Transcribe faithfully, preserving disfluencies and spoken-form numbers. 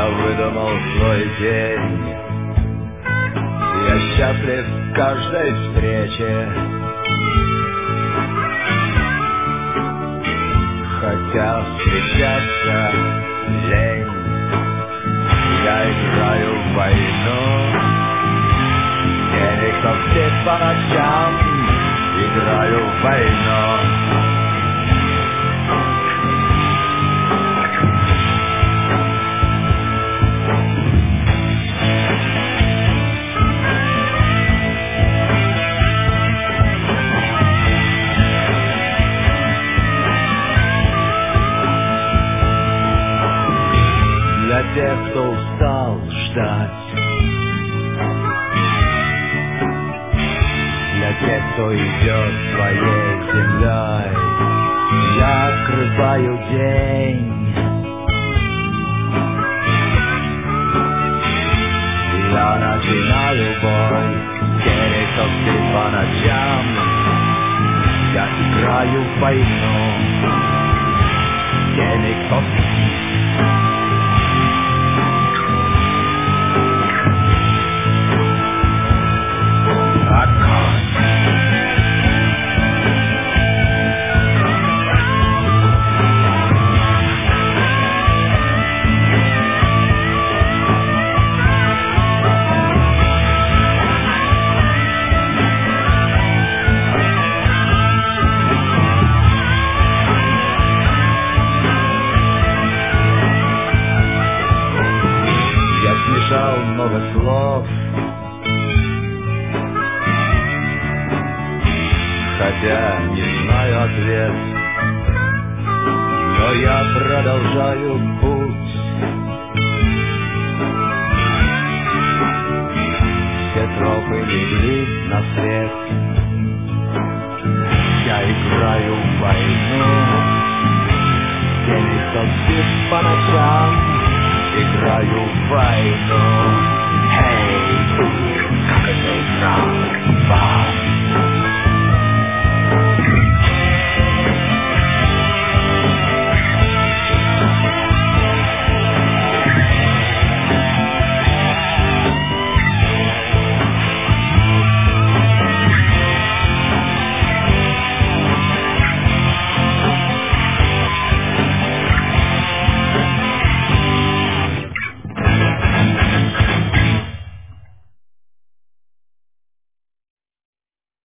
выдумал свой день. Я счастлив в каждой встрече, хотя встречаться лень. Я играю в войну, денег совсем по ночам. Играю в войну. Для тех, кто устал ждать, для тех, кто идет своей землей, я открываю день. Я начинаю бой, денег совсем по ночам. Я играю в войну, денег совсем. Много слов, хотя не знаю ответ, но я продолжаю путь. Все тропы легли на свет. Я играю в войну, денег совсем по ночам. Играю в войну. Hey, как это игра в вас?